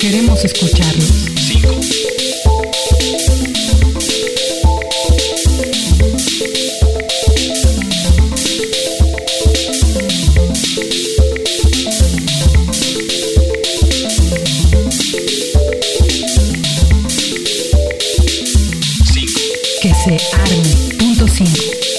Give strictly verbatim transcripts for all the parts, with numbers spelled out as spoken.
Queremos escucharlos. cinco. Que se arme. Punto cinco.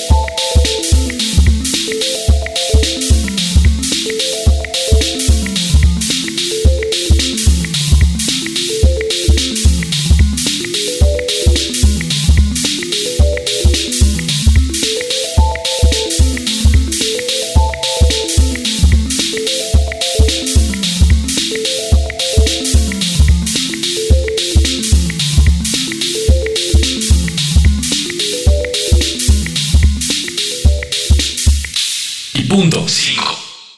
Punto cinco.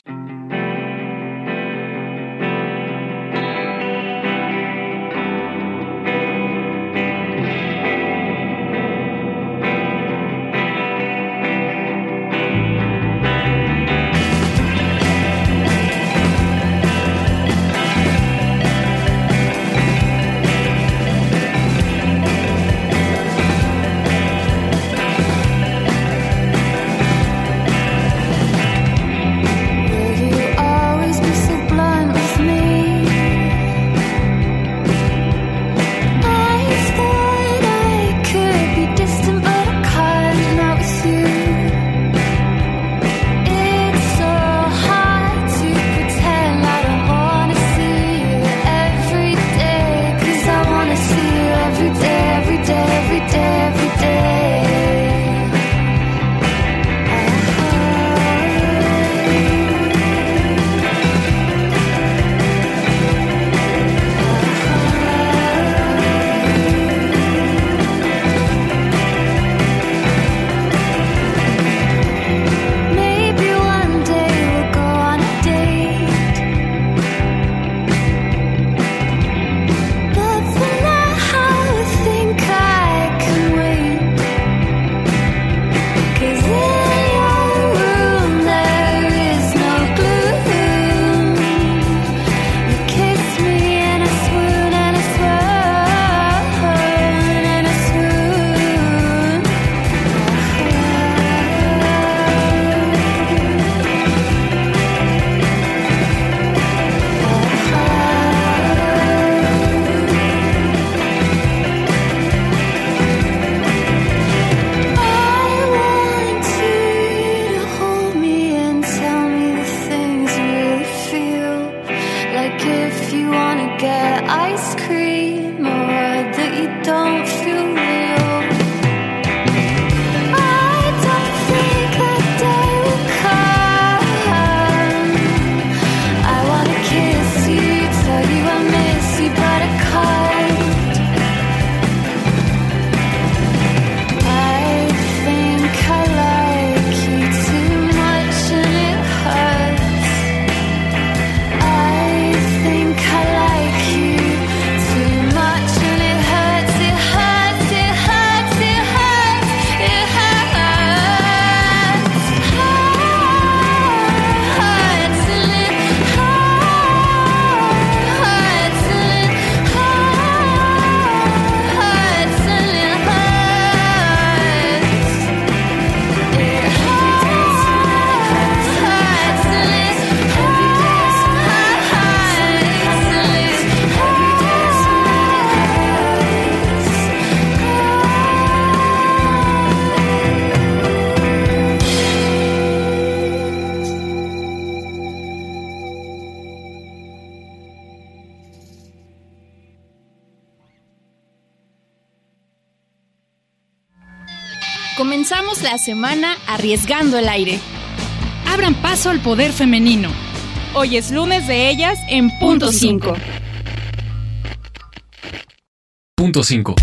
Comenzamos la semana arriesgando el aire. Abran paso al poder femenino. Hoy es lunes de ellas en Punto cinco. Punto cinco.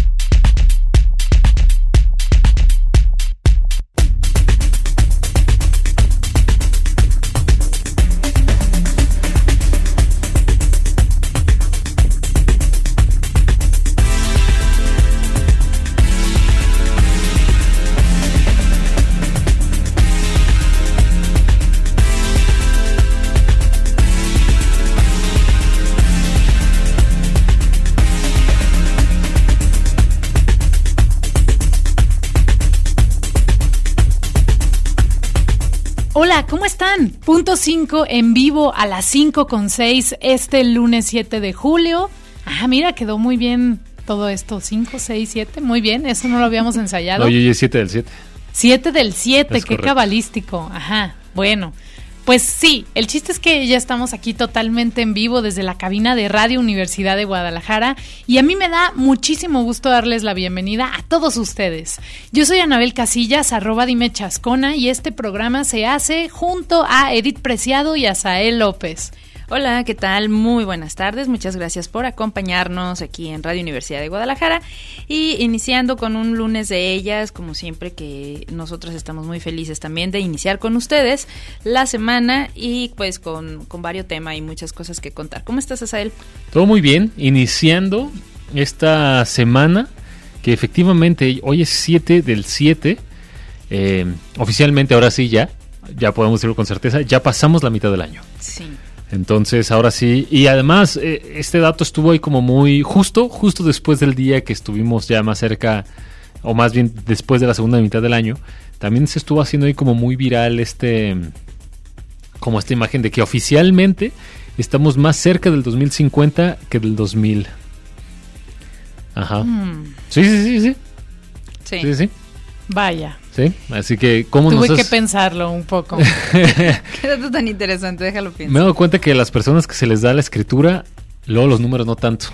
están? Punto cinco en vivo a las cinco con seis este lunes siete de julio. Ah, mira, quedó muy bien todo esto. cinco, seis, siete, muy bien. Eso no lo habíamos ensayado. Oye, oye, siete del siete. siete del siete, Es qué correcto. cabalístico. Ajá, bueno. Pues sí, el chiste es que ya estamos aquí totalmente en vivo desde la cabina de Radio Universidad de Guadalajara y a mí me da muchísimo gusto darles la bienvenida a todos ustedes. Yo soy Anabel Casillas, arroba dime chascona, y este programa se hace junto a Edith Preciado y a Sael López. Hola, ¿qué tal? Muy buenas tardes, muchas gracias por acompañarnos aquí en Radio Universidad de Guadalajara y iniciando con un lunes de ellas, como siempre que nosotros estamos muy felices también de iniciar con ustedes la semana y pues con, con varios temas y muchas cosas que contar. ¿Cómo estás, Asael? Todo muy bien, iniciando esta semana que efectivamente hoy es siete del siete, eh, oficialmente ahora sí ya, ya podemos decirlo con certeza, ya pasamos la mitad del año. Sí. Entonces, ahora sí, y además eh, este dato estuvo ahí como muy justo, justo después del día que estuvimos ya más cerca, o más bien después de la segunda mitad del año, también se estuvo haciendo ahí como muy viral este, como esta imagen de que oficialmente estamos más cerca del dos mil cincuenta que del dos mil. Ajá. Mm. Sí, sí, sí, sí. Sí. Sí, sí. Vaya, Sí, así que, ¿cómo tuve nos que has... pensarlo un poco. Qué dato tan interesante, déjalo Me he pensar. dado cuenta que las personas que se les da la escritura, luego los números no tanto.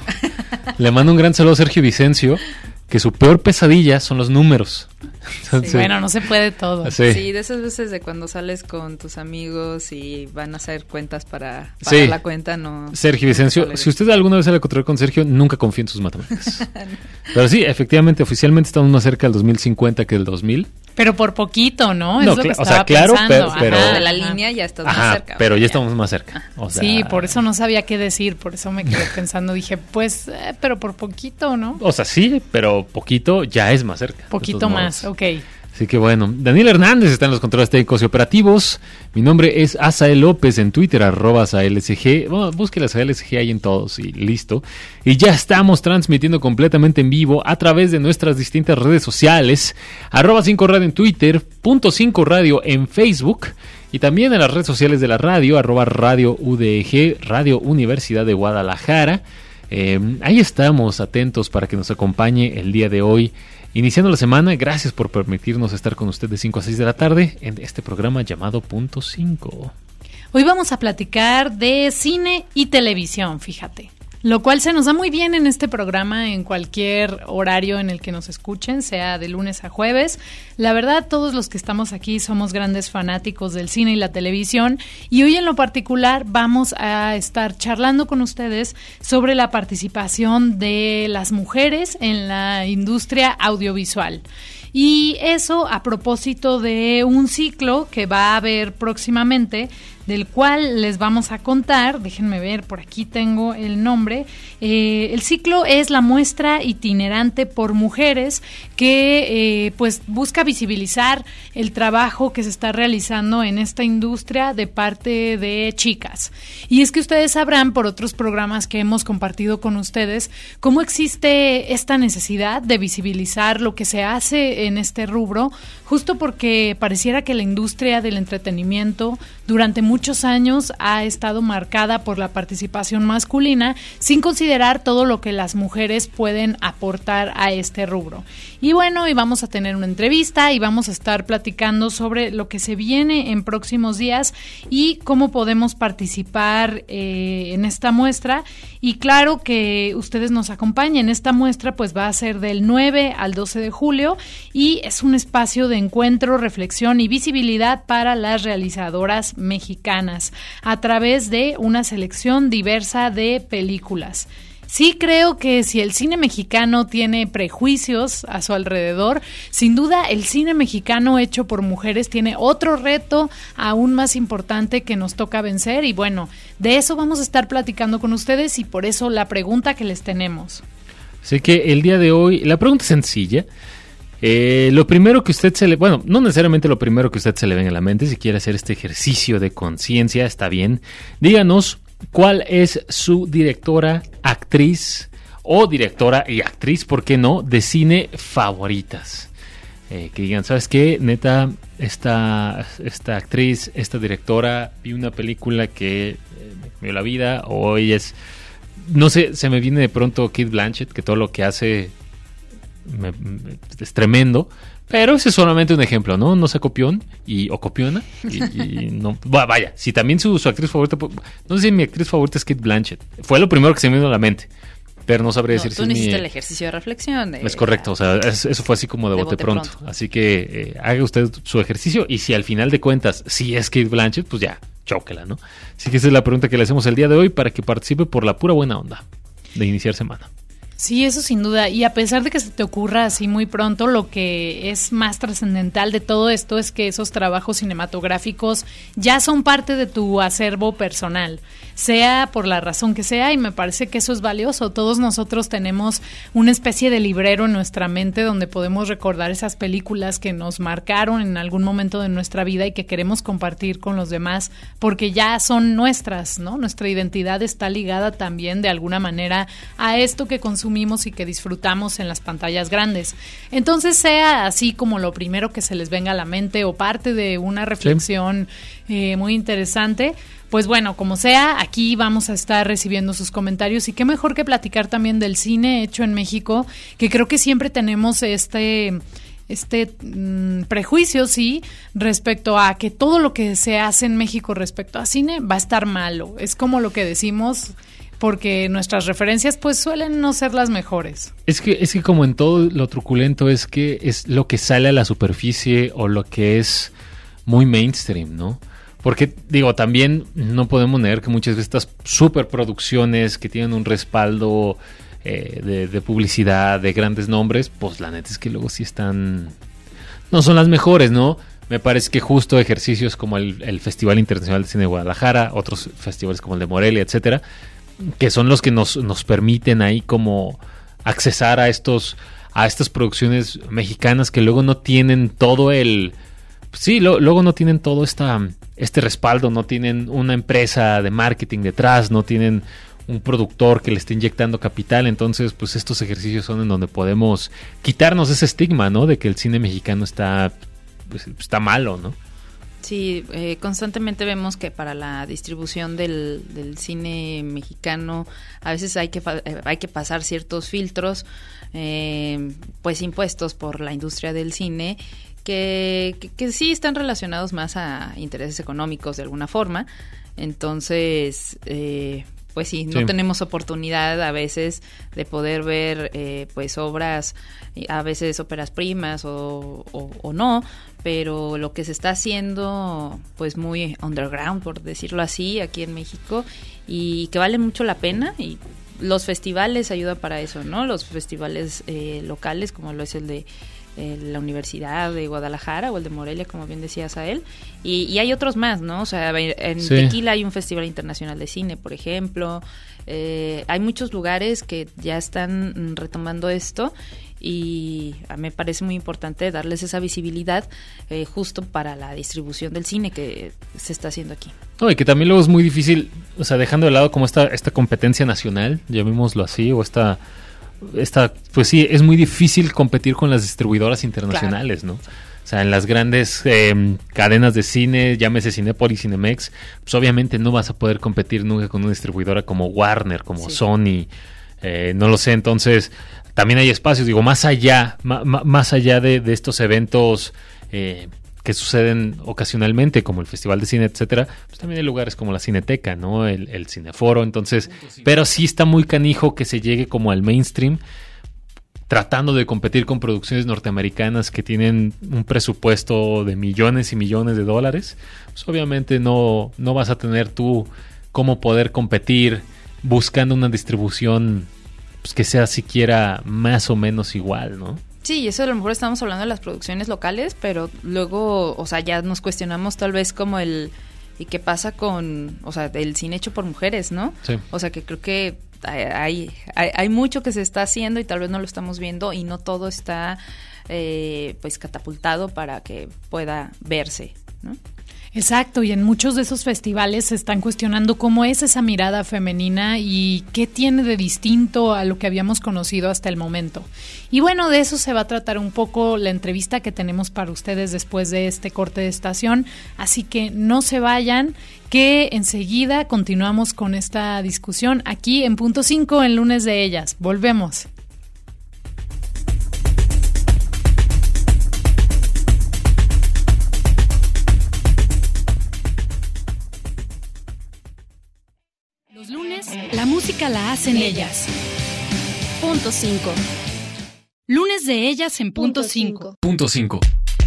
Le mando un gran saludo a Sergio Vicencio, que su peor pesadilla son los números. Entonces, Bueno, no se puede todo. sí. Sí, de esas veces de cuando sales con tus amigos y van a hacer cuentas para, para Sí. la cuenta, no. Sergio Vicencio, no si usted alguna vez se le encontró con Sergio, nunca confíe en sus matemáticas. Pero sí, efectivamente, oficialmente estamos más cerca del dos mil cincuenta que del dos mil. Pero por poquito, ¿no? No, Es lo que cla- o estaba sea, claro, pensando. pero- Ajá, pero- Ajá, de la ajá. línea ya estás más Ajá, cerca. pero ya ya. estamos más cerca. O sea, Sí, por eso no sabía qué decir, por eso me quedé pensando, dije, pues, eh, pero por poquito, ¿no? O sea, sí, pero poquito ya es más cerca. de Poquito todos más, modos. ok. Así que bueno, Daniel Hernández está en los controles técnicos y operativos. Mi nombre es Asael López en Twitter, arroba AsaelSG. Bueno, busque la AsaelSG ahí en todos y listo. Y ya estamos transmitiendo completamente en vivo a través de nuestras distintas redes sociales. Arroba cinco radio en Twitter, punto cinco radio en Facebook. Y también en las redes sociales de la radio, arroba Radio U D G, Radio Universidad de Guadalajara. Eh, ahí estamos atentos para que nos acompañe el día de hoy. Iniciando la semana, gracias por permitirnos estar con usted de cinco a seis de la tarde en este programa llamado Punto cinco. Hoy vamos a platicar de cine y televisión, fíjate. Lo cual se nos da muy bien en este programa en cualquier horario en el que nos escuchen, sea de lunes a jueves. La verdad, todos los que estamos aquí somos grandes fanáticos del cine y la televisión y hoy en lo particular vamos a estar charlando con ustedes sobre la participación de las mujeres en la industria audiovisual. Y eso a propósito de un ciclo que va a haber próximamente, del cual les vamos a contar. Déjenme ver, por aquí tengo el nombre. Eh, el ciclo es la muestra itinerante por mujeres que eh, pues busca visibilizar el trabajo que se está realizando en esta industria de parte de chicas. Y es que ustedes sabrán por otros programas que hemos compartido con ustedes cómo existe esta necesidad de visibilizar lo que se hace en este rubro, justo porque pareciera que la industria del entretenimiento durante muchos años ha estado marcada por la participación masculina sin considerar todo lo que las mujeres pueden aportar a este rubro. Y bueno, y vamos a tener una entrevista y vamos a estar platicando sobre lo que se viene en próximos días y cómo podemos participar eh, en esta muestra. Y claro que ustedes nos acompañen. Esta muestra pues va a ser del nueve al doce de julio y es un espacio de encuentro, reflexión y visibilidad para las realizadoras mexicanas a través de una selección diversa de películas. Sí creo que si el cine mexicano tiene prejuicios a su alrededor, sin duda el cine mexicano hecho por mujeres tiene otro reto aún más importante que nos toca vencer y bueno, de eso vamos a estar platicando con ustedes y por eso la pregunta que les tenemos. Así que el día de hoy, la pregunta es sencilla. Eh, lo primero que usted se le... Bueno, no necesariamente lo primero que usted se le venga a la mente, si quiere hacer este ejercicio de conciencia, está bien. Díganos cuál es su directora, actriz o directora y actriz, ¿por qué no?, de cine favoritas. eh, que digan, ¿sabes qué? Neta, esta, esta actriz, esta directora, vi una película que eh, me cambió la vida, o ella es... No sé, se me viene de pronto Kate Blanchett, que todo lo que hace me, me, es tremendo, pero ese es solamente un ejemplo, ¿no? No sea copión y, o copiona. Y, y no, vaya, si también su, su actriz favorita, no sé si mi actriz favorita es Kate Blanchett. Fue lo primero que se me vino a la mente, pero no sabría no, decir tú si no es hiciste mi... el ejercicio de reflexión. De, Es correcto, o sea, es, eso fue así como de, de bote, bote pronto. pronto. Así que eh, haga usted su ejercicio y si al final de cuentas, si es Kate Blanchett, pues ya, chóquela, ¿no? Así que esa es la pregunta que le hacemos el día de hoy para que participe por la pura buena onda de iniciar semana. Sí, eso sin duda. Y a pesar de que se te ocurra así muy pronto, lo que es más trascendental de todo esto es que esos trabajos cinematográficos ya son parte de tu acervo personal, sea por la razón que sea, y me parece que eso es valioso. Todos nosotros tenemos una especie de librero en nuestra mente donde podemos recordar esas películas que nos marcaron en algún momento de nuestra vida y que queremos compartir con los demás porque ya son nuestras, ¿no? Nuestra identidad está ligada también de alguna manera a esto que consumimos y que disfrutamos en las pantallas grandes. Entonces, sea así como lo primero que se les venga a la mente o parte de una reflexión sí. eh, muy interesante, pues bueno, como sea, aquí vamos a estar recibiendo sus comentarios y qué mejor que platicar también del cine hecho en México, que creo que siempre tenemos este... este mmm, prejuicio, sí, respecto a que todo lo que se hace en México respecto a cine va a estar malo. Es como lo que decimos, porque nuestras referencias pues suelen no ser las mejores. Es que, es que como en todo lo truculento es que es lo que sale a la superficie o lo que es muy mainstream, ¿no? Porque, digo, también no podemos negar que muchas de estas superproducciones que tienen un respaldo eh, de, de publicidad, de grandes nombres, pues la neta es que luego sí están... no son las mejores, ¿no? Me parece que justo ejercicios como el, el Festival Internacional de Cine de Guadalajara, otros festivales como el de Morelia, etcétera, que son los que nos, nos permiten ahí como accesar a estos a estas producciones mexicanas que luego no tienen todo el... Sí, lo, luego no tienen todo esta, este respaldo, no tienen una empresa de marketing detrás, no tienen un productor que le esté inyectando capital. Entonces, pues estos ejercicios son en donde podemos quitarnos ese estigma, ¿no? De que el cine mexicano está, pues, está malo, ¿no? Sí, eh, constantemente vemos que para la distribución del, del cine mexicano a veces hay que fa- eh, hay que pasar ciertos filtros, eh, pues impuestos por la industria del cine, que, que, que sí están relacionados más a intereses económicos de alguna forma. Entonces, eh, pues sí, no sí. tenemos oportunidad a veces de poder ver eh, pues obras, a veces óperas primas o, o, o no, pero lo que se está haciendo pues muy underground, por decirlo así, aquí en México, y que vale mucho la pena, y los festivales ayudan para eso, ¿no? Los festivales eh, locales, como lo es el de eh, la Universidad de Guadalajara o el de Morelia, como bien decías a él, y, y hay otros más, ¿no? O sea, en sí. Tequila hay un Festival Internacional de Cine, por ejemplo, eh, hay muchos lugares que ya están retomando esto, y me parece muy importante darles esa visibilidad eh, justo para la distribución del cine que se está haciendo aquí. No, y que también luego es muy difícil, o sea, dejando de lado como esta, esta competencia nacional, llamémoslo así, o esta, esta, pues sí, es muy difícil competir con las distribuidoras internacionales, claro. ¿no? O sea, en las grandes eh, cadenas de cine, llámese Cinépolis, Cinemex, pues obviamente no vas a poder competir nunca con una distribuidora como Warner, como sí. Sony, eh, no lo sé, entonces... También hay espacios, digo, más allá, ma, ma, más allá de, de estos eventos eh, que suceden ocasionalmente, como el Festival de Cine, etcétera, pues también hay lugares como la Cineteca, ¿no? El, el Cineforo, entonces, pero sí está muy canijo que se llegue como al mainstream, tratando de competir con producciones norteamericanas que tienen un presupuesto de millones y millones de dólares. Pues obviamente no, no vas a tener tú cómo poder competir buscando una distribución pues que sea siquiera más o menos igual, ¿no? Sí, eso a lo mejor estamos hablando de las producciones locales, pero luego, o sea, ya nos cuestionamos tal vez como el... ¿y qué pasa con, o sea, el cine hecho por mujeres, ¿no? Sí. O sea, que creo que hay, hay, hay mucho que se está haciendo y tal vez no lo estamos viendo y no todo está, eh, pues, catapultado para que pueda verse, ¿no? Exacto, y en muchos de esos festivales se están cuestionando cómo es esa mirada femenina y qué tiene de distinto a lo que habíamos conocido hasta el momento. Y bueno, de eso se va a tratar un poco la entrevista que tenemos para ustedes después de este corte de estación, así que no se vayan, que enseguida continuamos con esta discusión aquí en Punto cinco, en Lunes de Ellas. Volvemos. Los lunes, la música la hacen ellas. Punto cinco. Lunes de ellas en Punto cinco. Punto cinco.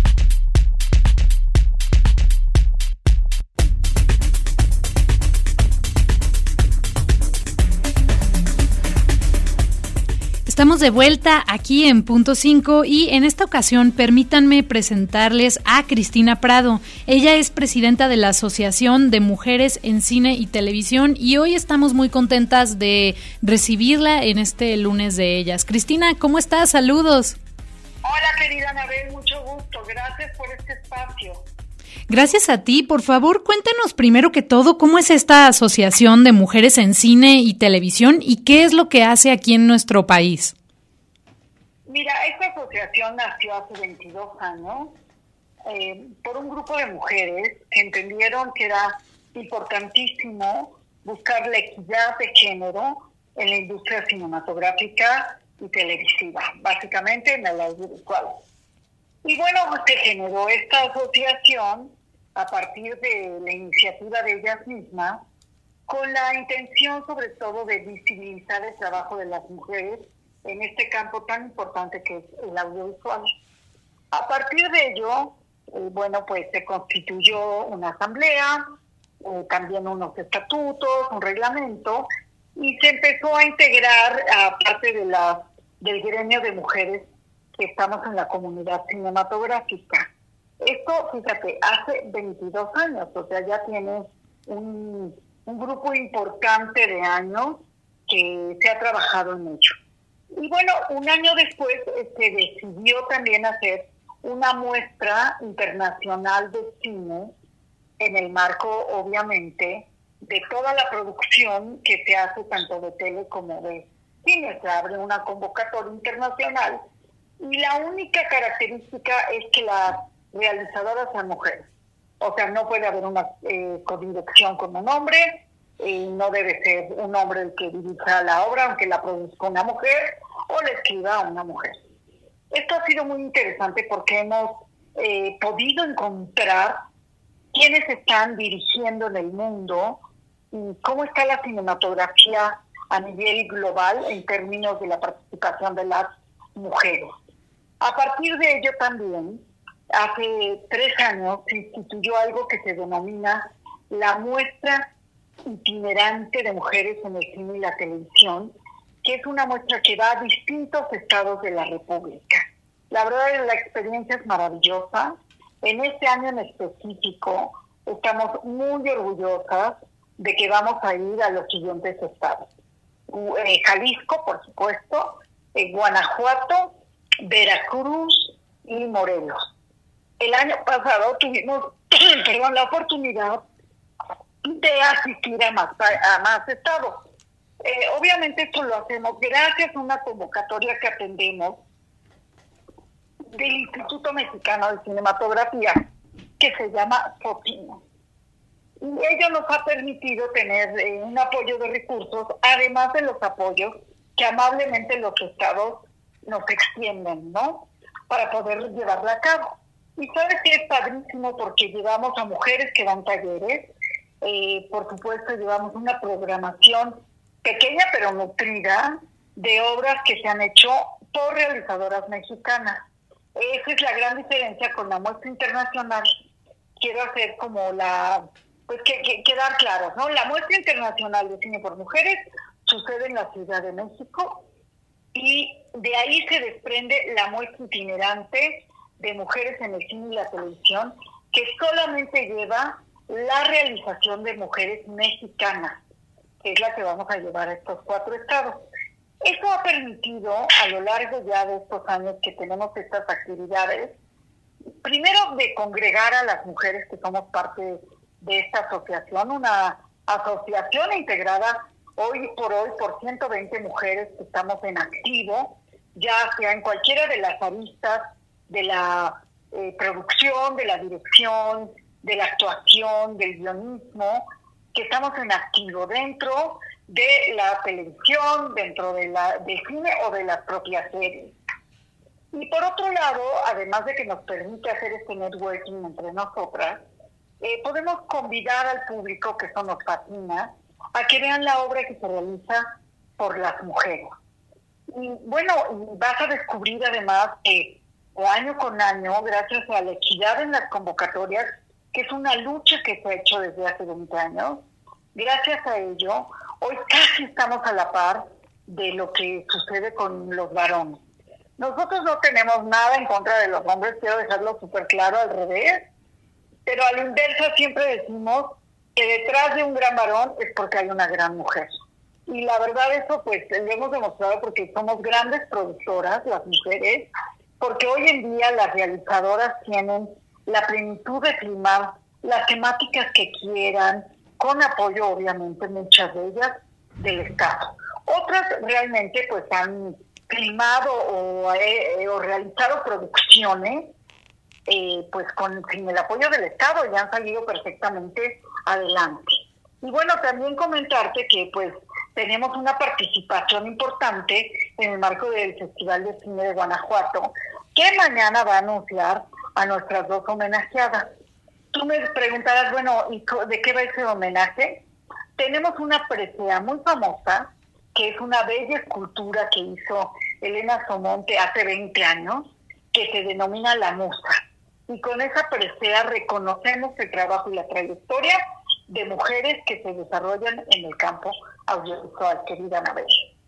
Estamos de vuelta aquí en Punto cinco y en esta ocasión permítanme presentarles a Cristina Prado. Ella es presidenta de la Asociación de Mujeres en Cine y Televisión y hoy estamos muy contentas de recibirla en este Lunes de Ellas. Cristina, ¿cómo estás? Saludos. Hola, querida Anabel, mucho gusto. Gracias por este espacio. Gracias a ti. Por favor, cuéntanos primero que todo cómo es esta Asociación de Mujeres en Cine y Televisión y qué es lo que hace aquí en nuestro país. Mira, esta asociación nació hace veintidós años eh, por un grupo de mujeres que entendieron que era importantísimo buscar la equidad de género en la industria cinematográfica y televisiva, básicamente en el audiovisual. Y bueno, se generó esta asociación a partir de la iniciativa de ellas mismas, con la intención sobre todo de visibilizar el trabajo de las mujeres en este campo tan importante que es el audiovisual. A partir de ello, eh, bueno, pues se constituyó una asamblea, eh, también unos estatutos, un reglamento, y se empezó a integrar a parte de la, del gremio de mujeres que estamos en la comunidad cinematográfica. Esto, fíjate, hace veintidós años, o sea, ya tienes un, un grupo importante de años que se ha trabajado en ello. Y bueno, un año después se decidió también hacer una muestra internacional de cine en el marco, obviamente, de toda la producción que se hace tanto de tele como de cine. Se abre una convocatoria internacional y la única característica es que las realizadoras sean mujeres. O sea, no puede haber una eh, codirección con un hombre, eh, no debe ser un hombre el que dirija la obra, aunque la produzca una mujer, o la escriba una mujer. Esto ha sido muy interesante porque hemos eh, podido encontrar quiénes están dirigiendo en el mundo y cómo está la cinematografía a nivel global en términos de la participación de las mujeres. A partir de ello también, hace tres años se instituyó algo que se denomina la muestra itinerante de mujeres en el cine y la televisión, que es una muestra que va a distintos estados de la República. La verdad, la experiencia es maravillosa. En este año en específico, estamos muy orgullosas de que vamos a ir a los siguientes estados. Eh, Jalisco, por supuesto, eh, Guanajuato, Veracruz y Morelos. El año pasado tuvimos perdón, la oportunidad de asistir a más, a más estados. Eh, obviamente esto lo hacemos gracias a una convocatoria que atendemos del Instituto Mexicano de Cinematografía, que se llama SOCINO. Y ello nos ha permitido tener eh, un apoyo de recursos, además de los apoyos que amablemente los estados nos extienden, ¿no?, para poder llevarla a cabo. Y sabes que es padrísimo porque llevamos a mujeres que dan talleres, eh, por supuesto llevamos una programación pequeña pero nutrida de obras que se han hecho por realizadoras mexicanas. Esa es la gran diferencia con la muestra internacional. Quiero hacer como la, pues que, que quedar claros, ¿no? La muestra internacional de cine por mujeres sucede en la Ciudad de México y de ahí se desprende la muestra itinerante de mujeres en el cine y la televisión, que solamente lleva la realización de mujeres mexicanas, que es la que vamos a llevar a estos cuatro estados. Esto ha permitido, a lo largo ya de estos años que tenemos estas actividades, primero de congregar a las mujeres que somos parte de esta asociación, una asociación integrada hoy por hoy por ciento veinte mujeres que estamos en activo, ya sea en cualquiera de las aristas de la eh, producción, de la dirección, de la actuación, del guionismo, que estamos en activo dentro de la televisión, dentro de la, del cine o de las propias series. Y por otro lado, además de que nos permite hacer este networking entre nosotras, eh, podemos convidar al público, que eso nos fascina, a que vean la obra que se realiza por las mujeres. Y bueno, vas a descubrir además que año con año, gracias a la equidad en las convocatorias, que es una lucha que se ha hecho desde hace veinte años, gracias a ello, hoy casi estamos a la par de lo que sucede con los varones. Nosotros no tenemos nada en contra de los hombres, quiero dejarlo súper claro, al revés, pero a la inversa siempre decimos que detrás de un gran varón es porque hay una gran mujer. Y la verdad eso pues lo hemos demostrado porque somos grandes productoras, las mujeres, porque hoy en día las realizadoras tienen la plenitud de filmar las temáticas que quieran, con apoyo obviamente muchas de ellas del Estado. Otras realmente pues han filmado o, eh, o realizado producciones eh, pues con sin el apoyo del Estado y han salido perfectamente adelante. Y bueno, también comentarte que pues tenemos una participación importante en el marco del Festival de Cine de Guanajuato, que mañana va a anunciar a nuestras dos homenajeadas. Tú me preguntarás, bueno, ¿y de qué va ese homenaje? Tenemos una presea muy famosa, que es una bella escultura que hizo Elena Somonte hace veinte años, que se denomina La Musa. Y con esa presea reconocemos el trabajo y la trayectoria de mujeres que se desarrollan en el campo audiovisual, querida Anabel.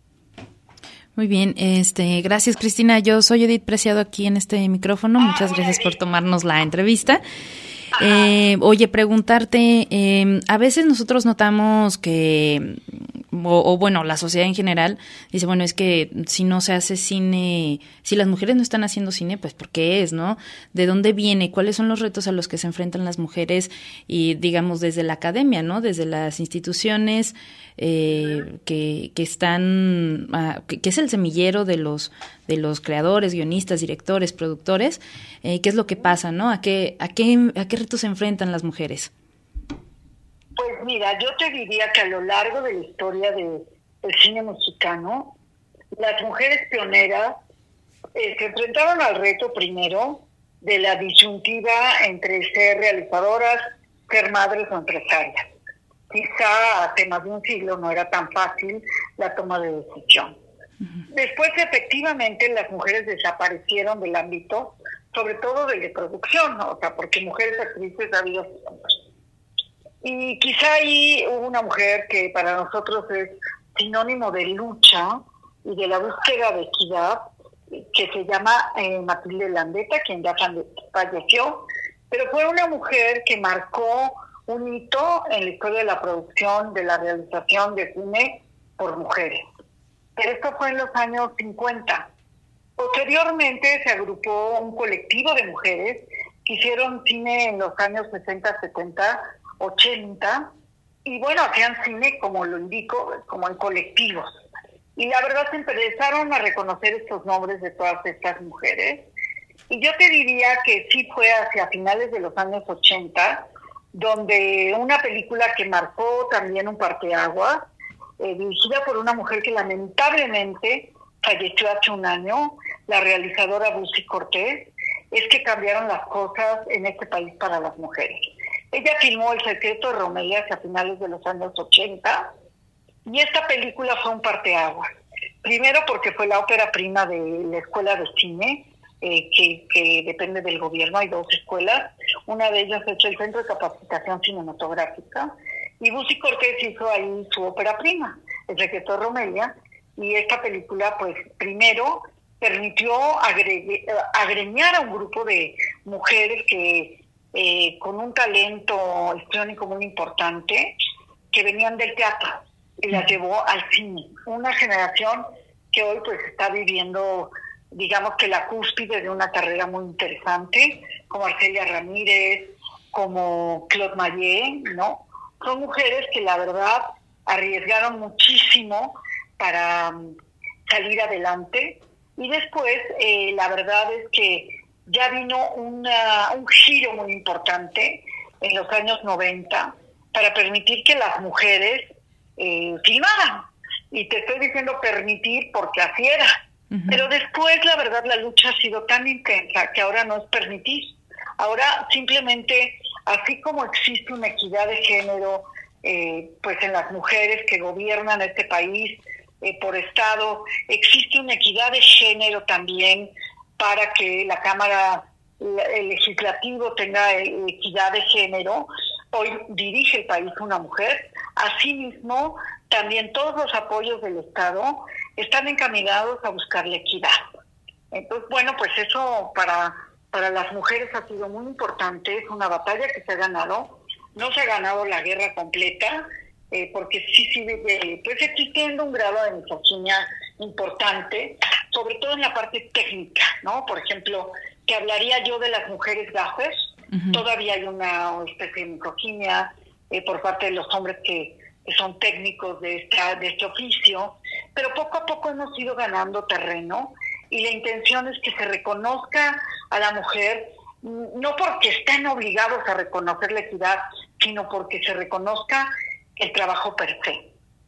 Muy bien, este, gracias Cristina. Yo soy Edith Preciado aquí en este micrófono. Muchas gracias por tomarnos la entrevista. Eh, oye, preguntarte, eh, a veces nosotros notamos que, o, o bueno, la sociedad en general dice, bueno, es que si no se hace cine, si las mujeres no están haciendo cine, pues ¿por qué es, no? ¿De dónde viene? ¿Cuáles son los retos a los que se enfrentan las mujeres? Y digamos desde la academia, ¿no? Desde las instituciones eh, que, que están, ah, que, que es el semillero de los de los creadores, guionistas, directores, productores, eh, ¿qué es lo que pasa, no? ¿A qué, a qué, a qué retos se enfrentan las mujeres? Pues mira, yo te diría que a lo largo de la historia de, del cine mexicano, las mujeres pioneras eh, se enfrentaron al reto primero de la disyuntiva entre ser realizadoras, ser madres o empresarias. Quizá hace más de un siglo no era tan fácil la toma de decisión. Después, efectivamente, las mujeres desaparecieron del ámbito, sobre todo del de producción, ¿no? O sea, porque mujeres actrices ha habido siempre. Y quizá ahí hubo una mujer que para nosotros es sinónimo de lucha y de la búsqueda de equidad, que se llama eh, Matilde Landeta, quien ya falleció, pero fue una mujer que marcó un hito en la historia de la producción, de la realización de cine por mujeres. Pero esto fue en los años cincuenta. Posteriormente se agrupó un colectivo de mujeres que hicieron cine en los años sesenta, setenta, ochenta, y bueno, hacían cine, como lo indico, como en colectivos. Y la verdad se empezaron a reconocer estos nombres de todas estas mujeres. Y yo te diría que sí fue hacia finales de los años ochenta, donde una película que marcó también un parteaguas, Eh, dirigida por una mujer que lamentablemente falleció hace un año, la realizadora Busi Cortés, es que cambiaron las cosas en este país para las mujeres. Ella filmó El secreto de Romelia hacia finales de los años ochenta, y esta película fue un parteaguas. Primero porque fue la ópera prima de la escuela de cine, eh, que, que depende del gobierno, hay dos escuelas, una de ellas es el Centro de Capacitación Cinematográfica, y Busi Cortés hizo ahí su ópera prima, El secreto de Romelia, y esta película, pues, primero permitió agregue, agreñar a un grupo de mujeres que eh, con un talento histriónico muy importante, que venían del teatro, y las llevó al cine. Una generación que hoy, pues, está viviendo, digamos que la cúspide de una carrera muy interesante, como Arcelia Ramírez, como Claude Maillet, ¿no? Son mujeres que la verdad arriesgaron muchísimo para um, salir adelante, y después eh, la verdad es que ya vino una, un giro muy importante en los años noventa para permitir que las mujeres eh, filmaran. Y te estoy diciendo permitir porque así era. Uh-huh. Pero después, la verdad, la lucha ha sido tan intensa que ahora no es permitir. Ahora simplemente, así como existe una equidad de género, eh, pues en las mujeres que gobiernan este país eh, por estado, existe una equidad de género también para que la Cámara, el legislativo tenga equidad de género. Hoy dirige el país una mujer. Asimismo, también todos los apoyos del Estado están encaminados a buscar la equidad. Entonces, bueno, pues eso para, para las mujeres ha sido muy importante, es una batalla que se ha ganado. No se ha ganado la guerra completa, eh, porque sí sigue pues existiendo un grado de misoginia importante, sobre todo en la parte técnica, ¿no? Por ejemplo, que hablaría yo de las mujeres gaffers. Uh-huh. Todavía hay una especie de misoginia eh, por parte de los hombres que, que son técnicos de esta de este oficio, pero poco a poco hemos ido ganando terreno, y la intención es que se reconozca a la mujer, no porque estén obligados a reconocer la equidad, sino porque se reconozca el trabajo per se.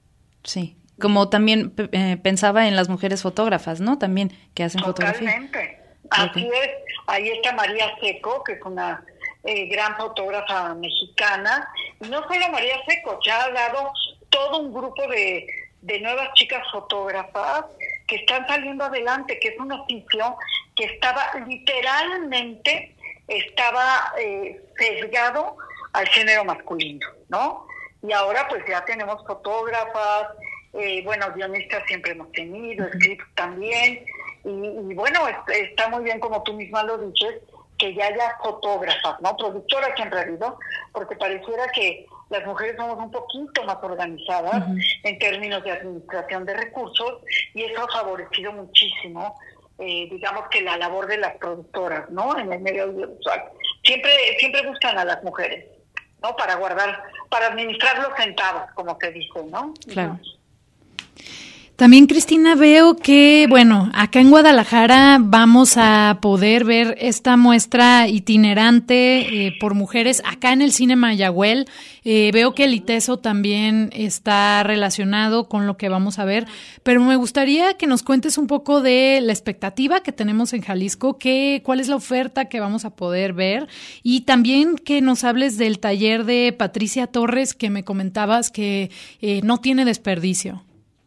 Sí, como también eh, pensaba en las mujeres fotógrafas, ¿no? También que hacen Totalmente. fotografía. Así Okay. es. Ahí está María Seco, que es una eh, gran fotógrafa mexicana. Y no solo María Seco, ya ha dado todo un grupo de, de nuevas chicas fotógrafas que están saliendo adelante, que es un oficio que estaba literalmente, estaba eh, sesgado al género masculino, ¿no? Y ahora pues ya tenemos fotógrafas, eh, bueno, guionistas siempre hemos tenido, scripts también, y, y bueno, es, está muy bien, como tú misma lo dices, que ya haya fotógrafas, ¿no? Productoras que han realido, porque pareciera que las mujeres somos un poquito más organizadas uh-huh. en términos de administración de recursos, y eso ha favorecido muchísimo, eh, digamos que la labor de las productoras, ¿no? En el medio audiovisual. Siempre, siempre buscan a las mujeres, ¿no? Para guardar, para administrar los centavos, como se dice, ¿no? Claro. También, Cristina, veo que, bueno, acá en Guadalajara vamos a poder ver esta muestra itinerante eh, por mujeres acá en el Cine Mayagüel. Eh, veo que el ITESO también está relacionado con lo que vamos a ver, pero me gustaría que nos cuentes un poco de la expectativa que tenemos en Jalisco, que, cuál es la oferta que vamos a poder ver, y también que nos hables del taller de Patricia Torres, que me comentabas que eh, no tiene desperdicio.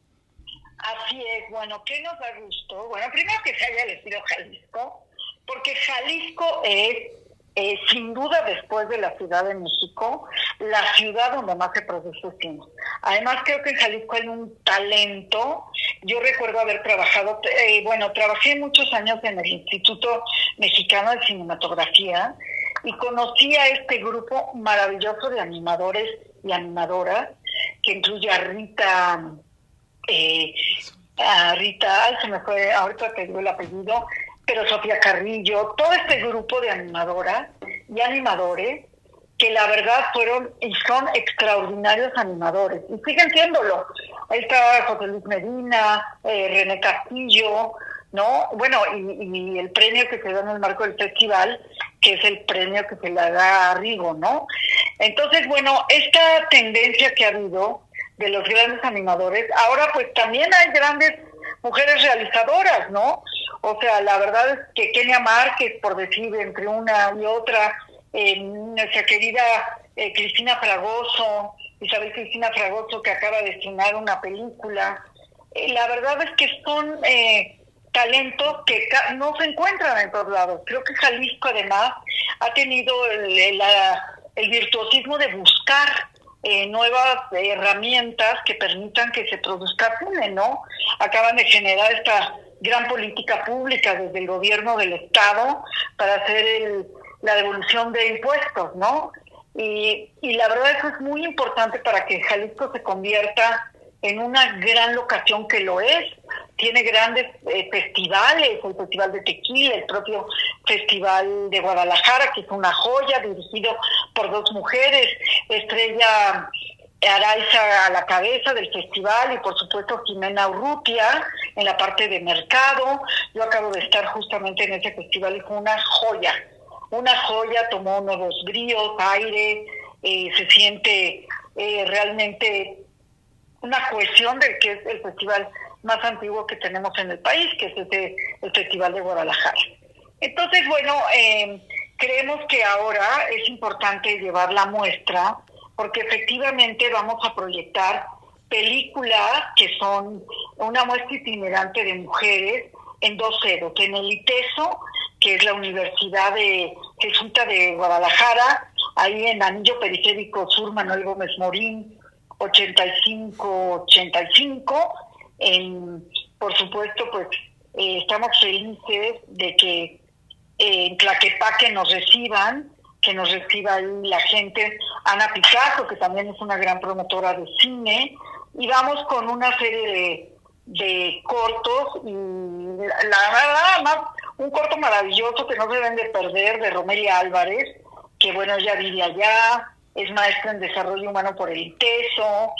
Así es, bueno, ¿qué nos da gusto? Bueno, primero que se haya elegido Jalisco, porque Jalisco es, eh, sin duda, después de la Ciudad de México, la ciudad donde más se produce cine. Además, creo que en Jalisco hay un talento. Yo recuerdo haber trabajado, eh, bueno, trabajé muchos años en el Instituto Mexicano de Cinematografía, y conocí a este grupo maravilloso de animadores y animadoras, que incluye a Rita... Eh, a Rita, ay, se me fue, ahorita te digo el apellido, pero Sofía Carrillo, todo este grupo de animadoras y animadores que la verdad fueron y son extraordinarios animadores, y siguen siéndolo. Ahí está José Luis Medina, eh, René Castillo, ¿no? Bueno, y, y el premio que se da en el marco del festival, que es el premio que se le da a Rigo, ¿no? Entonces, bueno, esta tendencia que ha habido de los grandes animadores, ahora pues también hay grandes mujeres realizadoras, ¿no? O sea, la verdad es que Kenia Márquez, por decir entre una y otra, eh, nuestra querida eh, Cristina Fragoso, Isabel Cristina Fragoso, que acaba de estrenar una película, eh, la verdad es que son eh, talentos que ca- no se encuentran en todos lados. Creo que Jalisco además ha tenido el, el, la, el virtuosismo de buscar Eh, nuevas eh, herramientas que permitan que se produzca cine, ¿no? Acaban de generar esta gran política pública desde el gobierno del Estado para hacer el, la devolución de impuestos, ¿no? Y, y la verdad eso es muy importante para que Jalisco se convierta en una gran locación, que lo es. Tiene grandes eh, festivales, el Festival de Tequila, el propio Festival de Guadalajara, que es una joya, dirigido por dos mujeres, Estrella Araiza a la cabeza del festival y por supuesto Jimena Urrutia en la parte de mercado. Yo acabo de estar justamente en ese festival y fue una joya, una joya, tomó nuevos bríos, aire, eh, se siente eh, realmente una cohesión de que es el festival más antiguo que tenemos en el país, que es ese, el Festival de Guadalajara. Entonces, bueno, eh, creemos que ahora es importante llevar la muestra porque efectivamente vamos a proyectar películas que son una muestra itinerante de mujeres en dos sedes, en el ITESO, que es la Universidad de Jesuita de Guadalajara, ahí en Anillo Periférico Sur, Manuel Gómez Morín, ochenta y cinco ochenta y cinco. En, por supuesto, pues eh, estamos felices de que eh, en Tlaquepaque nos reciban, que nos reciba ahí la gente, Ana Picasso, que también es una gran promotora de cine, y vamos con una serie de, de cortos, y la verdad, más un corto maravilloso que no se deben de perder, de Romelia Álvarez, que bueno, ella vive allá, es maestra en desarrollo humano por el ITESO,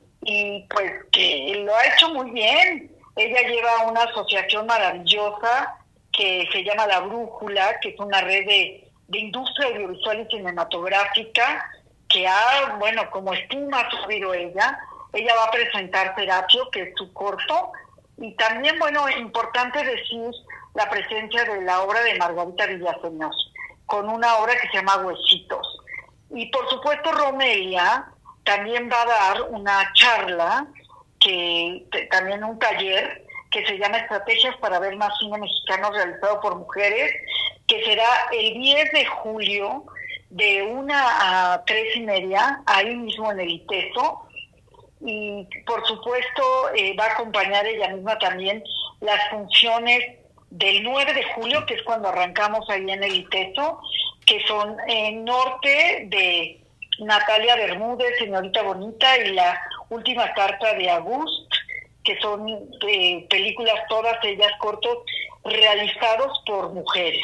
y pues que lo ha hecho muy bien. Ella lleva una asociación maravillosa que se llama La Brújula, que es una red de, de industria audiovisual y cinematográfica que ha, bueno, como espuma ha subido ella. Ella va a presentar Terapio, que es su corto, y también, bueno, importante decir la presencia de la obra de Margarita Villaseñor, con una obra que se llama Huesitos. Y por supuesto Romelia también va a dar una charla, que también un taller, que se llama Estrategias para ver más cine mexicano realizado por mujeres, que será el diez de julio de una a tres y media, ahí mismo en el ITESO. Y por supuesto eh, va a acompañar ella misma también las funciones del nueve de julio, que es cuando arrancamos ahí en el ITESO, que son en norte de Natalia Bermúdez, Señorita Bonita, y la última carta de Agust, que son eh, películas todas ellas cortos realizados por mujeres.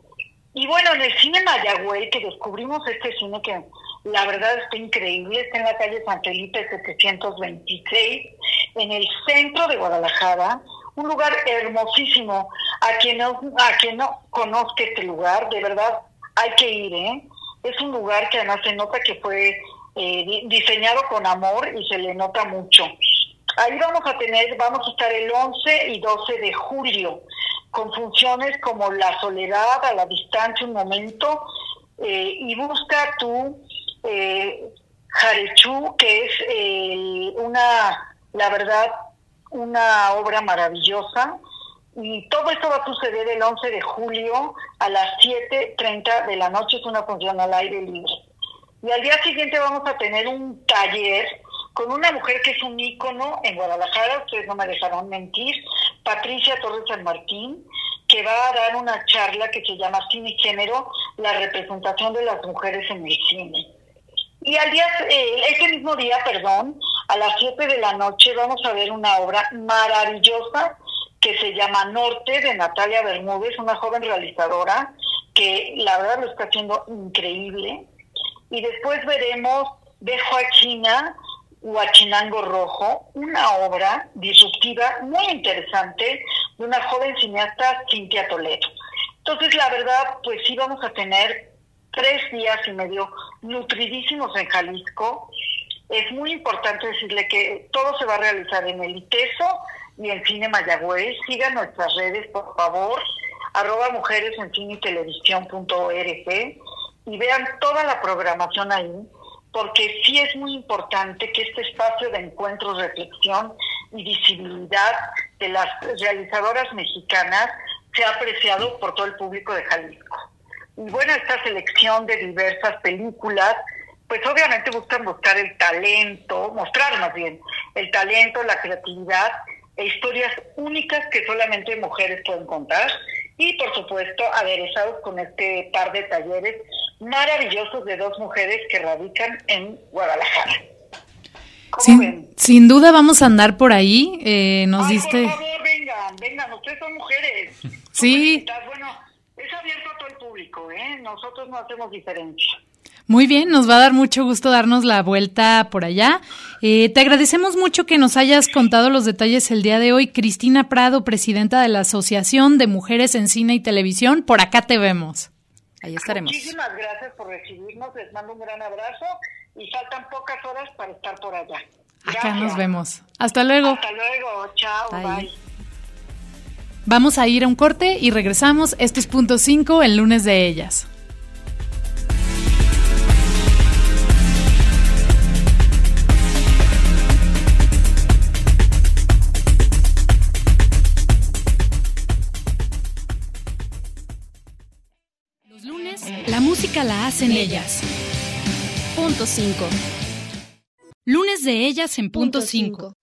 Y bueno, en el cine Mayagüey, que descubrimos este cine que la verdad está increíble, está en la calle San Felipe setecientos veintiséis, en el centro de Guadalajara, un lugar hermosísimo. A quien no, a quien no conozca este lugar, de verdad hay que ir, ¿eh? Es un lugar que además se nota que fue eh, diseñado con amor y se le nota mucho. Ahí vamos a tener, vamos a estar el once y doce de julio, con funciones como La Soledad, A la Distancia, Un Momento, eh, y Busca tu eh, Jarechú, que es eh, una, la verdad, una obra maravillosa. Y todo esto va a suceder el once de julio a las siete treinta de la noche, es una función al aire libre. Y al día siguiente vamos a tener un taller con una mujer que es un ícono en Guadalajara, ustedes no me dejarán mentir, Patricia Torres San Martín, que va a dar una charla que se llama Cine y Género, la representación de las mujeres en el cine. Y al día, eh, ese mismo día, perdón, a las siete de la noche vamos a ver una obra maravillosa que se llama Norte, de Natalia Bermúdez, una joven realizadora que la verdad lo está haciendo increíble. Y después veremos Dejo a China, Huachinango Rojo, una obra disruptiva muy interesante de una joven cineasta, Cintia Toledo. Entonces, la verdad, pues sí vamos a tener tres días y medio nutridísimos en Jalisco. Es muy importante decirle que todo se va a realizar en el ITESO y en Cine Mayagüez. Sigan nuestras redes, por favor, arroba mujeres en cine y televisión punto org, y vean toda la programación ahí, porque sí es muy importante que este espacio de encuentro, reflexión y visibilidad de las realizadoras mexicanas sea apreciado por todo el público de Jalisco. Y bueno, esta selección de diversas películas, pues obviamente buscan buscar el talento, mostrar más bien el talento, la creatividad e historias únicas que solamente mujeres pueden contar, y por supuesto aderezados con este par de talleres maravillosos de dos mujeres que radican en Guadalajara. Sin, sin duda vamos a andar por ahí. Eh, nos Ay, diste. Por favor, vengan, vengan, ustedes son mujeres. Sí. Son bueno, es abierto a todo público, ¿eh? Nosotros no hacemos diferencia. Muy bien, nos va a dar mucho gusto darnos la vuelta por allá. Eh, te agradecemos mucho que nos hayas contado los detalles el día de hoy. Cristina Prado, presidenta de la Asociación de Mujeres en Cine y Televisión, por acá te vemos. Ahí estaremos. Muchísimas gracias por recibirnos, les mando un gran abrazo y faltan pocas horas para estar por allá. Gracias. Acá nos vemos. Hasta luego. Hasta luego, chao, bye. Bye. Vamos a ir a un corte y regresamos. Esto es Punto cinco, el lunes de ellas. Los lunes, la música la hacen ellas. Punto cinco. Lunes de ellas en Punto cinco.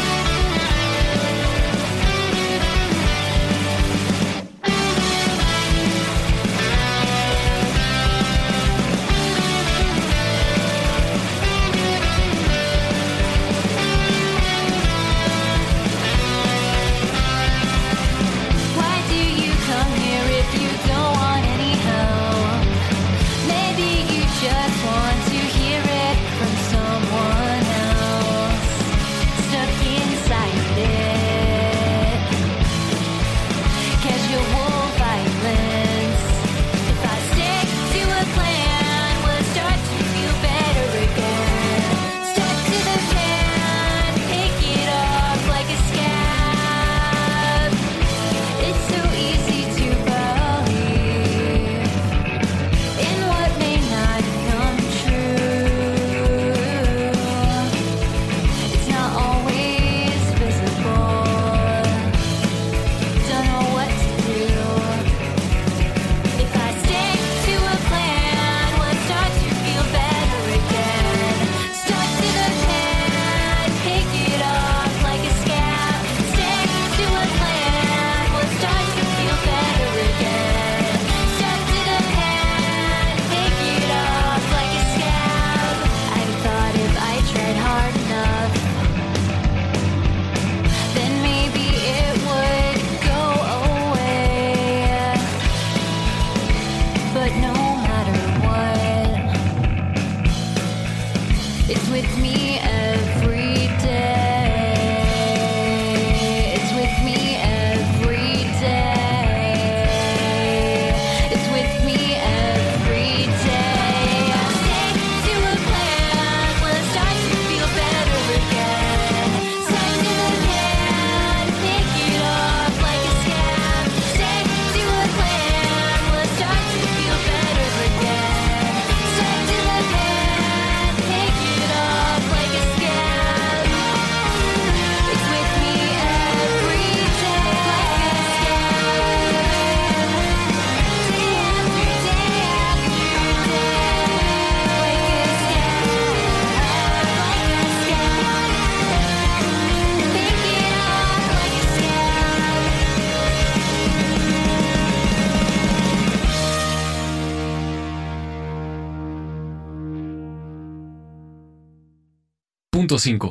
Punto cinco.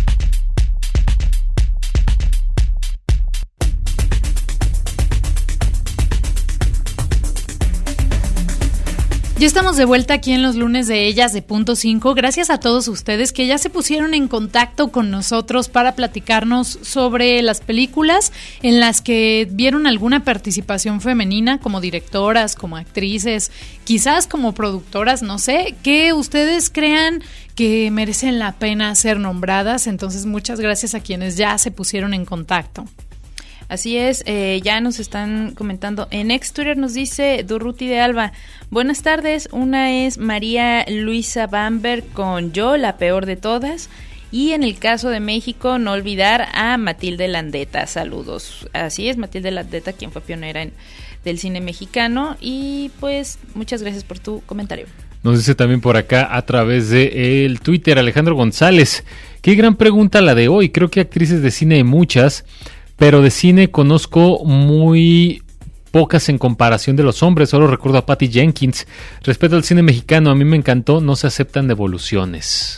Ya estamos de vuelta aquí en los lunes de ellas de Punto cinco. Gracias a todos ustedes que ya se pusieron en contacto con nosotros para platicarnos sobre las películas en las que vieron alguna participación femenina como directoras, como actrices, quizás como productoras, no sé, que ustedes crean que merecen la pena ser nombradas. Entonces, muchas gracias a quienes ya se pusieron en contacto. Así es, eh, ya nos están comentando. En ex Twitter nos dice Durruti de Alba, buenas tardes, una es María Luisa Bamberg con Yo, la peor de todas. Y en el caso de México, no olvidar a Matilde Landeta, saludos. Así es, Matilde Landeta, quien fue pionera en, del cine mexicano. Y pues, muchas gracias por tu comentario. Nos dice también por acá a través de el Twitter Alejandro González, qué gran pregunta la de hoy, creo que actrices de cine hay muchas, pero de cine conozco muy pocas en comparación de los hombres, solo recuerdo a Patty Jenkins. Respecto al cine mexicano, a mí me encantó, no se aceptan devoluciones.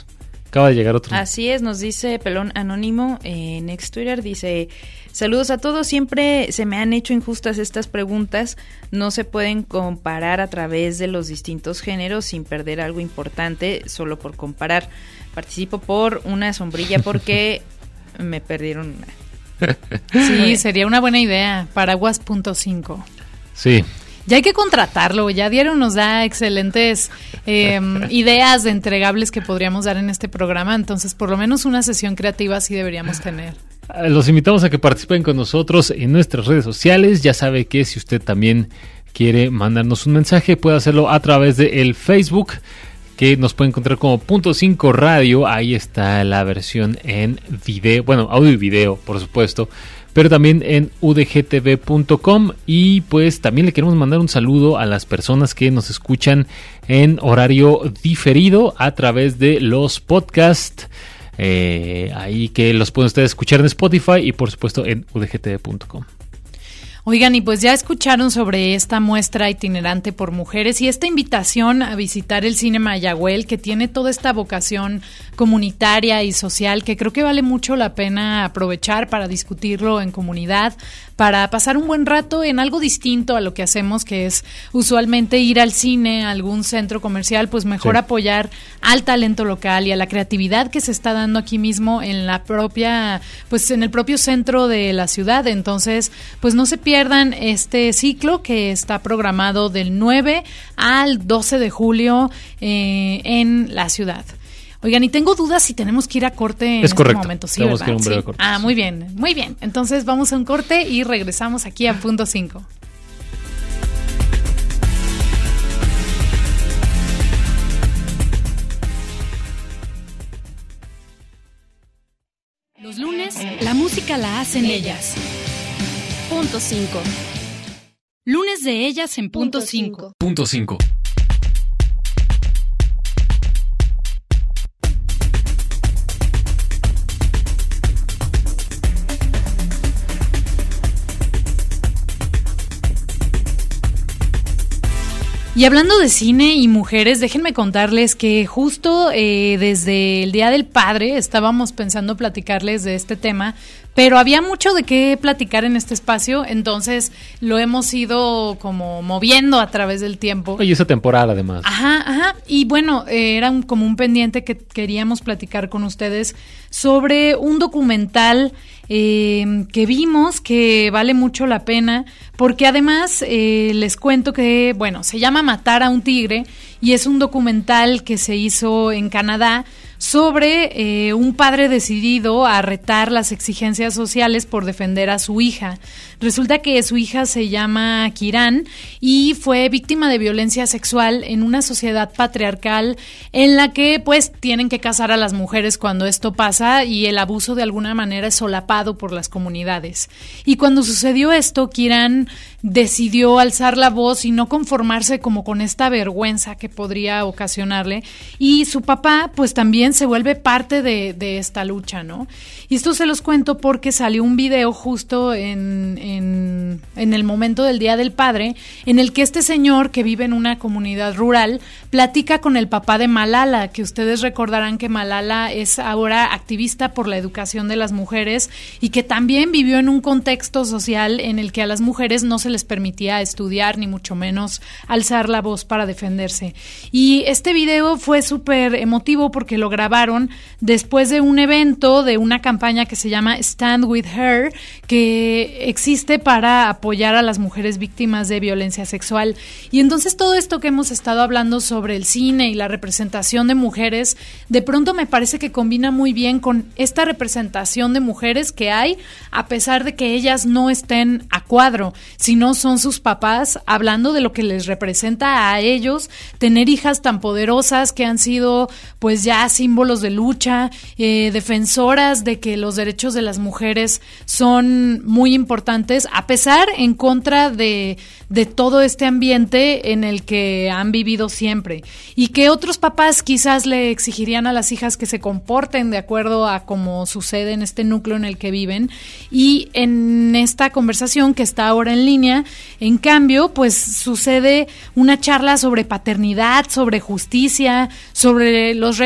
Acaba de llegar otro. Así es, nos dice Pelón Anónimo en ex Twitter, dice: saludos a todos, siempre se me han hecho injustas estas preguntas, no se pueden comparar a través de los distintos géneros sin perder algo importante solo por comparar. Participo por una sombrilla porque me perdieron una. Sí, sería una buena idea, paraguas punto cinco. Sí. Ya hay que contratarlo, ya Diario nos da excelentes eh, ideas de entregables que podríamos dar en este programa, entonces por lo menos una sesión creativa sí deberíamos tener. Los invitamos a que participen con nosotros en nuestras redes sociales. Ya sabe que si usted también quiere mandarnos un mensaje, puede hacerlo a través de el Facebook, que nos puede encontrar como Punto cinco Radio. Ahí está la versión en video, bueno, audio y video, por supuesto, pero también en u d g t v punto com. Y pues también le queremos mandar un saludo a las personas que nos escuchan en horario diferido a través de los podcasts, eh, ahí que los pueden ustedes escuchar en Spotify y por supuesto en u d g t v punto com. Oigan, y pues ya escucharon sobre esta muestra itinerante por mujeres y esta invitación a visitar el Cine Mayagüel, que tiene toda esta vocación comunitaria y social que creo que vale mucho la pena aprovechar para discutirlo en comunidad, para pasar un buen rato en algo distinto a lo que hacemos, que es usualmente ir al cine, a algún centro comercial. Pues mejor sí apoyar al talento local y a la creatividad que se está dando aquí mismo en la propia, pues en el propio centro de la ciudad. Entonces, pues no se pierdan este ciclo que está programado del nueve al doce de julio eh, en la ciudad. Oigan, y tengo dudas si tenemos que ir a corte en es correcto. este momento. Sí, tenemos ¿verdad? que ir a un breve sí. corte. Ah, muy bien, muy bien. Entonces vamos a un corte y regresamos aquí a Punto cinco. Los lunes, la música la hacen ellas. Punto cinco. Lunes de ellas en Punto cinco. Punto cinco. Y hablando de cine y mujeres, déjenme contarles que justo eh, desde el Día del Padre estábamos pensando platicarles de este tema, pero había mucho de qué platicar en este espacio, entonces lo hemos ido como moviendo a través del tiempo. Oye, esa temporada además. Ajá, ajá. Y bueno, eh, era un, como un pendiente que queríamos platicar con ustedes sobre un documental eh, que vimos que vale mucho la pena, porque además eh, les cuento que, bueno, se llama Matar a un tigre y es un documental que se hizo en Canadá sobre eh, un padre decidido a retar las exigencias sociales por defender a su hija. Resulta que su hija se llama Kiran y fue víctima de violencia sexual en una sociedad patriarcal en la que pues tienen que casar a las mujeres cuando esto pasa y el abuso de alguna manera es solapado por las comunidades. Y cuando sucedió esto, Kiran decidió alzar la voz y no conformarse como con esta vergüenza que podría ocasionarle, y su papá pues también se vuelve parte de, de esta lucha, ¿no? Y esto se los cuento porque salió un video justo en, en, en el momento del Día del Padre, en el que este señor que vive en una comunidad rural platica con el papá de Malala, que ustedes recordarán que Malala es ahora activista por la educación de las mujeres y que también vivió en un contexto social en el que a las mujeres no se les permitía estudiar ni mucho menos alzar la voz para defenderse. Y este video fue súper emotivo porque lo grabaron después de un evento, de una campaña que se llama Stand With Her, que existe para apoyar a las mujeres víctimas de violencia sexual. Y entonces todo esto que hemos estado hablando sobre el cine y la representación de mujeres, de pronto me parece que combina muy bien con esta representación de mujeres que hay, a pesar de que ellas no estén a cuadro, sino son sus papás, hablando de lo que les representa a ellos tener hijas tan poderosas que han sido pues ya símbolos de lucha, eh, defensoras de que los derechos de las mujeres son muy importantes, a pesar en contra de, de todo este ambiente en el que han vivido siempre, y que otros papás quizás le exigirían a las hijas que se comporten de acuerdo a cómo sucede en este núcleo en el que viven. Y en esta conversación que está ahora en línea, en cambio, pues sucede una charla sobre paternidad, sobre justicia, sobre los retos de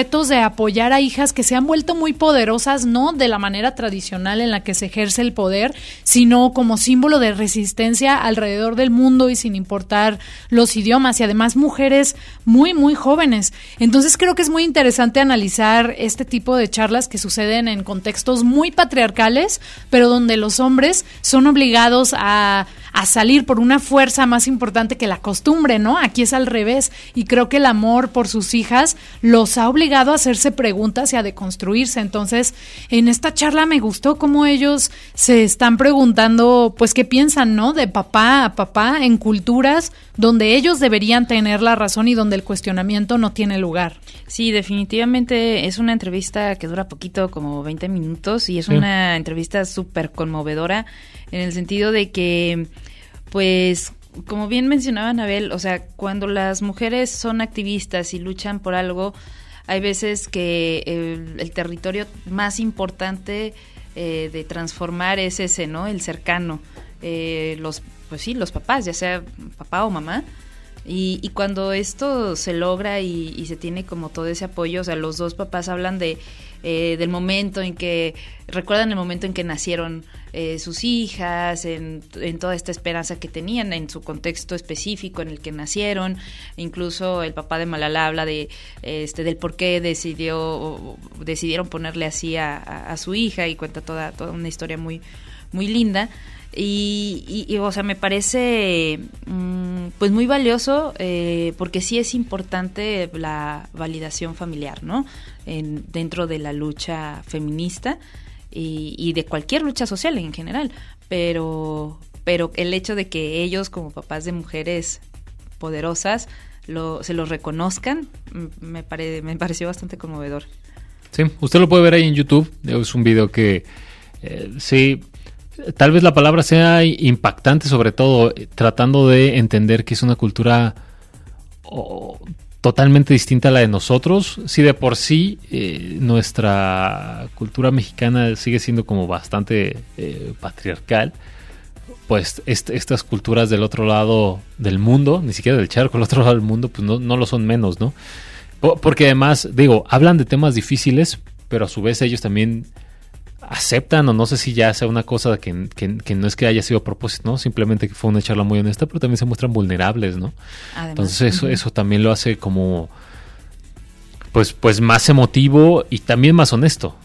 apoyar a hijas que se han vuelto muy poderosas, no de la manera tradicional en la que se ejerce el poder, sino como símbolo de resistencia alrededor del mundo y sin importar los idiomas, y además mujeres muy, muy jóvenes. Entonces creo que es muy interesante analizar este tipo de charlas que suceden en contextos muy patriarcales, pero donde los hombres son obligados a, a salir por una fuerza más importante que la costumbre, ¿no? Aquí es al revés, y creo que el amor por sus hijas los ha obligado a hacerse preguntas y a deconstruirse. Entonces, en esta charla me gustó cómo ellos se están preguntando, pues, qué piensan, ¿no? De papá a papá en culturas donde ellos deberían tener la razón y donde el cuestionamiento no tiene lugar. Sí, definitivamente es una entrevista que dura poquito, como veinte minutos, y es Sí. una entrevista súper conmovedora en el sentido de que, pues, como bien mencionaba Anabel, o sea, cuando las mujeres son activistas y luchan por algo, hay veces que el, el territorio más importante eh, de transformar es ese, ¿no? El cercano, eh, los, pues sí, los papás, ya sea papá o mamá. Y, y cuando esto se logra y, y se tiene como todo ese apoyo, o sea, los dos papás hablan de eh, del momento en que, recuerdan el momento en que nacieron eh, sus hijas, en, en toda esta esperanza que tenían, en su contexto específico en el que nacieron. Incluso el papá de Malala habla de este del por qué decidió decidieron ponerle así a, a, a su hija, y cuenta toda, toda una historia muy, muy linda. Y, y, y, o sea, me parece mmm, pues muy valioso, eh, porque sí es importante la validación familiar, ¿no? En, dentro de la lucha feminista y, y de cualquier lucha social en general, pero, pero el hecho de que ellos como papás de mujeres poderosas lo, se los reconozcan, me, pare, me pareció bastante conmovedor. Sí, usted lo puede ver ahí en YouTube, es un video que eh, sí... Tal vez la palabra sea impactante, sobre todo eh, tratando de entender que es una cultura oh, totalmente distinta a la de nosotros. Si de por sí eh, nuestra cultura mexicana sigue siendo como bastante eh, patriarcal, pues est- estas culturas del otro lado del mundo, ni siquiera del charco, del otro lado del mundo, pues no, no lo son menos, ¿no? Por- porque además, digo, hablan de temas difíciles, pero a su vez ellos también aceptan, o no sé si ya sea una cosa que, que, que no es que haya sido a propósito, ¿no? Simplemente que fue una charla muy honesta, pero también se muestran vulnerables, ¿no? Además, entonces eso, uh-huh. eso también lo hace como pues, pues más emotivo y también más honesto.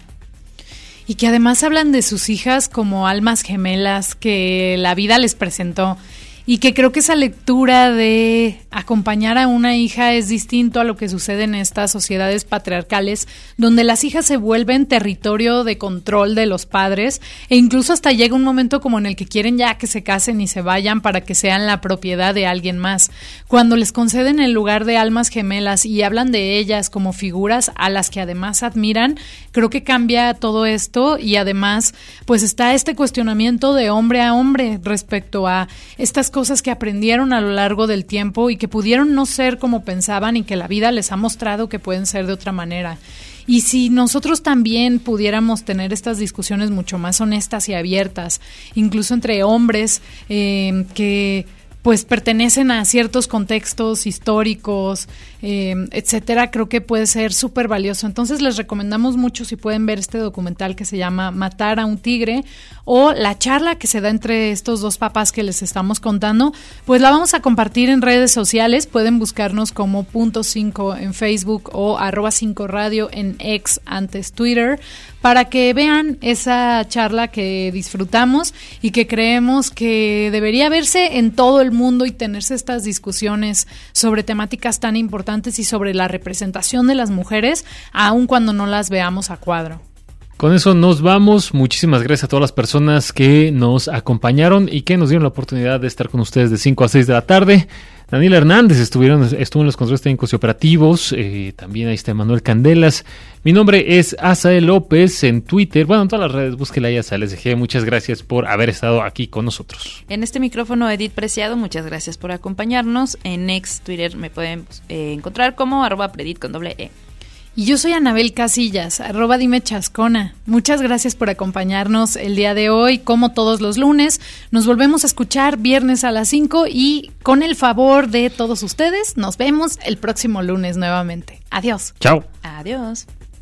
Y que además hablan de sus hijas como almas gemelas que la vida les presentó. Y que creo que esa lectura de acompañar a una hija es distinto a lo que sucede en estas sociedades patriarcales, donde las hijas se vuelven territorio de control de los padres, e incluso hasta llega un momento como en el que quieren ya que se casen y se vayan para que sean la propiedad de alguien más. Cuando les conceden el lugar de almas gemelas y hablan de ellas como figuras a las que además admiran, creo que cambia todo esto, y además pues está este cuestionamiento de hombre a hombre respecto a estas cosas que aprendieron a lo largo del tiempo y que pudieron no ser como pensaban, y que la vida les ha mostrado que pueden ser de otra manera. Y si nosotros también pudiéramos tener estas discusiones mucho más honestas y abiertas, incluso entre hombres eh, que pues pertenecen a ciertos contextos históricos, eh, etcétera, creo que puede ser súper valioso. Entonces les recomendamos mucho, si pueden ver este documental que se llama Matar a un tigre, o la charla que se da entre estos dos papás que les estamos contando, pues la vamos a compartir en redes sociales. Pueden buscarnos como punto cinco en Facebook o arroba cinco radio en ex, antes Twitter, para que vean esa charla que disfrutamos y que creemos que debería verse en todo el mundo y tenerse estas discusiones sobre temáticas tan importantes y sobre la representación de las mujeres, aun cuando no las veamos a cuadro. Con eso nos vamos. Muchísimas gracias a todas las personas que nos acompañaron y que nos dieron la oportunidad de estar con ustedes de cinco a seis de la tarde. Daniel Hernández estuvieron, estuvo en los controles técnicos y operativos. Eh, también ahí está Manuel Candelas. Mi nombre es Asael López en Twitter. Bueno, en todas las redes, búsquela ahí, Asael S G. Muchas gracias por haber estado aquí con nosotros. En este micrófono, Edith Preciado, muchas gracias por acompañarnos. En ex Twitter me pueden eh, encontrar como arroba predit con doble E. Y yo soy Anabel Casillas, arroba dime chascona. Muchas gracias por acompañarnos el día de hoy, como todos los lunes. Nos volvemos a escuchar viernes a las cinco y con el favor de todos ustedes, nos vemos el próximo lunes nuevamente. Adiós. Chao. Adiós.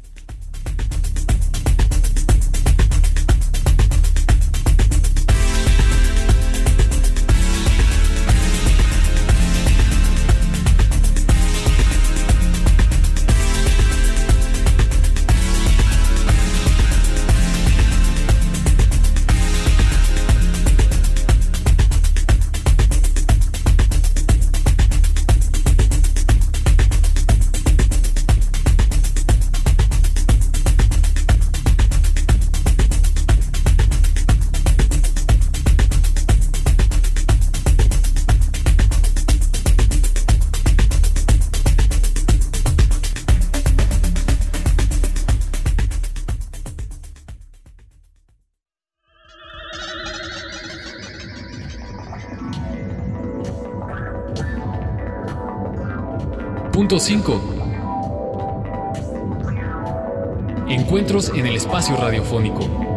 Punto cinco. Encuentros en el espacio radiofónico.